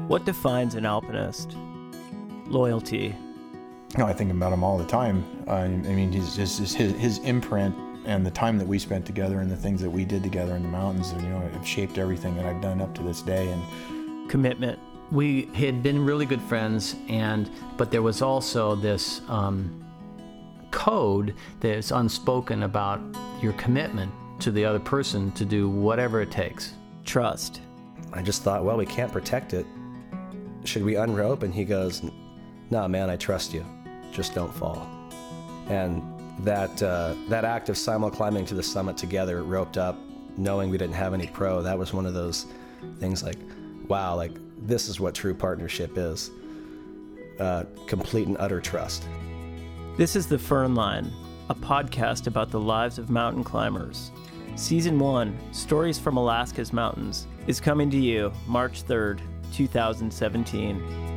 What defines an alpinist? Loyalty. I think about him all the time. I mean, his imprint and the time that we spent together and the things that we did together in the mountains, have shaped everything that I've done up to this day. And commitment. We had been really good friends, but there was also this code that's unspoken about your commitment to the other person to do whatever it takes. Trust. I just thought, well, we can't protect it. Should we unrope? And he goes, "No, man, I trust you. Just don't fall." And that act of simul-climbing to the summit together, roped up, knowing we didn't have any pro, that was one of those things like, wow, like this is what true partnership is. Complete and utter trust. This is The Fern Line, a podcast about the lives of mountain climbers. Season 1, Stories from Alaska's Mountains, is coming to you March 3rd, 2017.